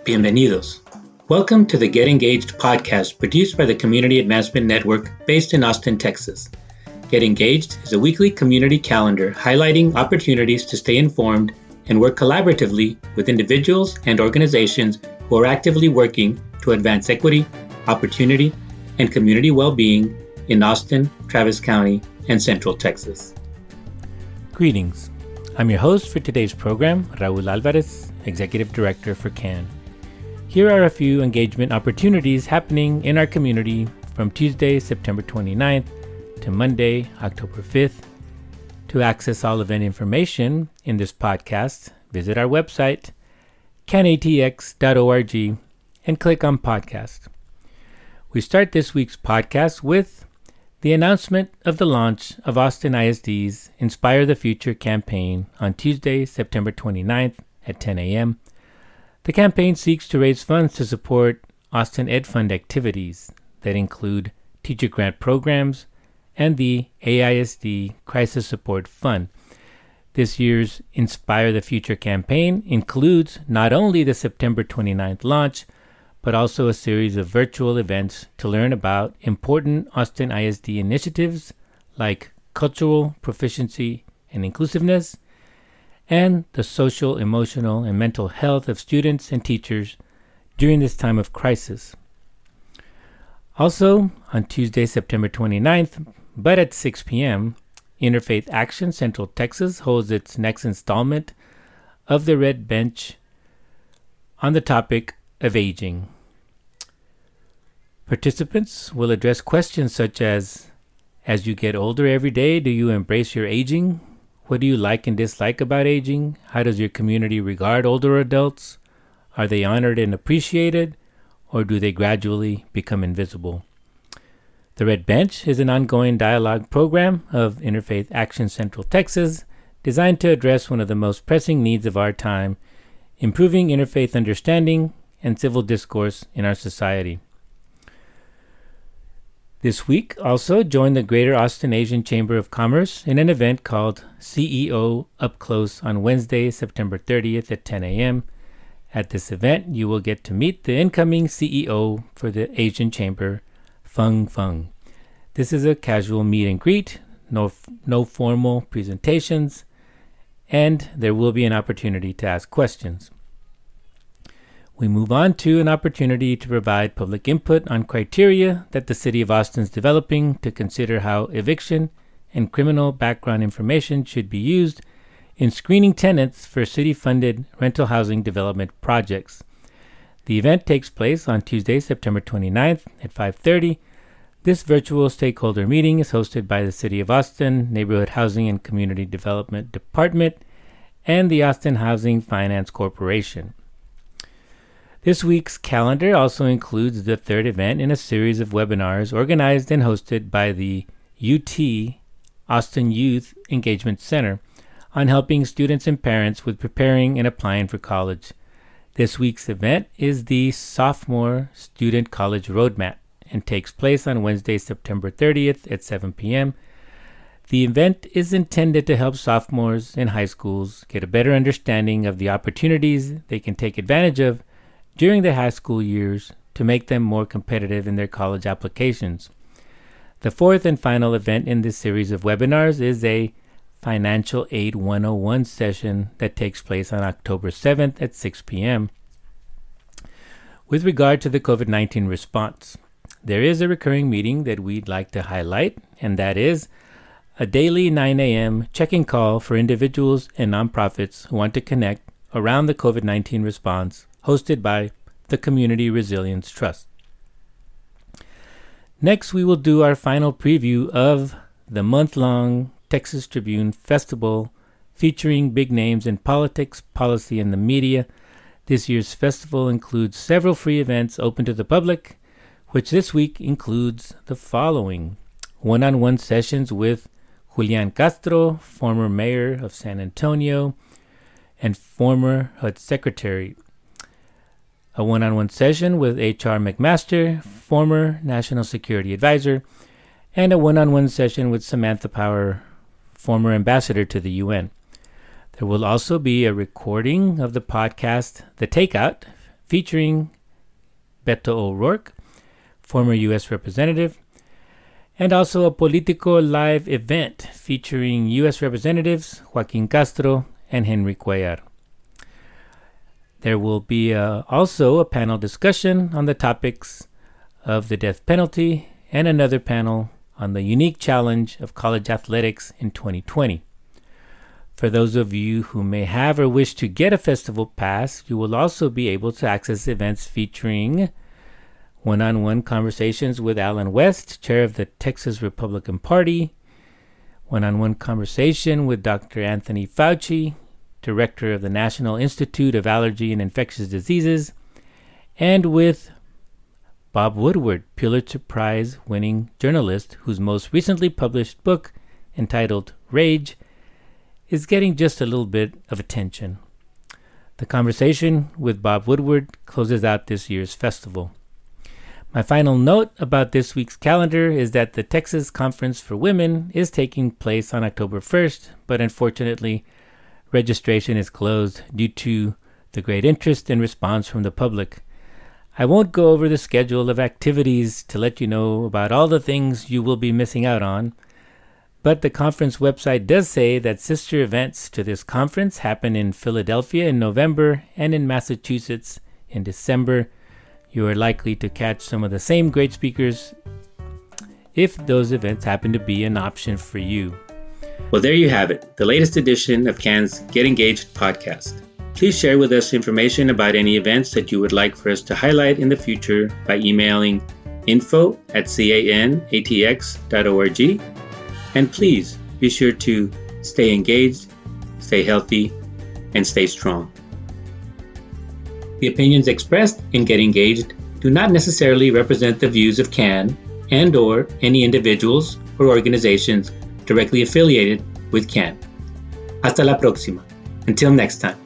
Bienvenidos. Welcome to the Get Engaged podcast produced by the Community Advancement Network based in Austin, Texas. Get Engaged is a weekly community calendar highlighting opportunities to stay informed and work collaboratively with individuals and organizations who are actively working to advance equity, opportunity, and community well-being in Austin, Travis County, and Central Texas. Greetings. I'm your host for today's program, Raul Alvarez, Executive Director for CAN. Here are a few engagement opportunities happening in our community from Tuesday, September 29th to Monday, October 5th. To access all event information in this podcast, visit our website, canatx.org, and click on Podcast. We start this week's podcast with the announcement of the launch of Austin ISD's Inspire the Future campaign on Tuesday, September 29th at 10 a.m. The campaign seeks to raise funds to support Austin Ed Fund activities that include teacher grant programs and the AISD Crisis Support Fund. This year's Inspire the Future campaign includes not only the September 29th launch, but also a series of virtual events to learn about important Austin ISD initiatives like cultural proficiency and inclusiveness, and the social, emotional, and mental health of students and teachers during this time of crisis. Also, on Tuesday, September 29th, but at 6 p.m., Interfaith Action Central Texas holds its next installment of the Red Bench on the topic of aging. Participants will address questions such as you get older every day, do you embrace your aging? What do you like and dislike about aging? How does your community regard older adults? Are they honored and appreciated, or do they gradually become invisible? The Red Bench is an ongoing dialogue program of Interfaith Action Central Texas designed to address one of the most pressing needs of our time, improving interfaith understanding and civil discourse in our society. This week, also join the Greater Austin Asian Chamber of Commerce in an event called CEO Up Close on Wednesday, September 30th at 10 a.m. At this event, you will get to meet the incoming CEO for the Asian Chamber, Feng Feng. This is a casual meet and greet, no formal presentations, and there will be an opportunity to ask questions. We move on to an opportunity to provide public input on criteria that the City of Austin is developing to consider how eviction and criminal background information should be used in screening tenants for city-funded rental housing development projects. The event takes place on Tuesday, September 29th at 5:30. This virtual stakeholder meeting is hosted by the City of Austin Neighborhood Housing and Community Development Department and the Austin Housing Finance Corporation. This week's calendar also includes the third event in a series of webinars organized and hosted by the UT Austin Youth Engagement Center on helping students and parents with preparing and applying for college. This week's event is the Sophomore Student College Roadmap and takes place on Wednesday, September 30th at 7 p.m. The event is intended to help sophomores in high schools get a better understanding of the opportunities they can take advantage of during their high school years to make them more competitive in their college applications. The fourth and final event in this series of webinars is a Financial Aid 101 session that takes place on October 7th at 6 p.m. With regard to the COVID-19 response, there is a recurring meeting that we'd like to highlight, and that is a daily 9 a.m. check-in call for individuals and nonprofits who want to connect around the COVID-19 response, hosted by the Community Resilience Trust. Next, we will do our final preview of the month-long Texas Tribune Festival featuring big names in politics, policy, and the media. This year's festival includes several free events open to the public, which this week includes the following: one-on-one sessions with Julian Castro, former mayor of San Antonio and former HUD secretary; a one-on-one session with H.R. McMaster, former National Security Advisor; and a one-on-one session with Samantha Power, former ambassador to the UN. There will also be a recording of the podcast The Takeout, featuring Beto O'Rourke, former U.S. Representative, and also a Politico Live event featuring U.S. Representatives Joaquin Castro and Henry Cuellar. There will be also a panel discussion on the topics of the death penalty and another panel on the unique challenge of college athletics in 2020. For those of you who may have or wish to get a festival pass, you will also be able to access events featuring one-on-one conversations with Alan West, chair of the Texas Republican Party, one-on-one conversation with Dr. Anthony Fauci, director of the National Institute of Allergy and Infectious Diseases, and with Bob Woodward, Pulitzer Prize-winning journalist whose most recently published book, entitled Rage, is getting just a little bit of attention. The conversation with Bob Woodward closes out this year's festival. My final note about this week's calendar is that the Texas Conference for Women is taking place on October 1st, but unfortunately, registration is closed due to the great interest and response from the public. I won't go over the schedule of activities to let you know about all the things you will be missing out on, but the conference website does say that sister events to this conference happen in Philadelphia in November and in Massachusetts in December. You are likely to catch some of the same great speakers if those events happen to be an option for you. Well, there you have it, the latest edition of CAN's Get Engaged podcast. Please share with us information about any events that you would like for us to highlight in the future by emailing info@canatx.org. And please be sure to stay engaged, stay healthy, and stay strong. The opinions expressed in Get Engaged do not necessarily represent the views of CAN and/or any individuals or organizations directly affiliated with CAN. Hasta la próxima. Until next time.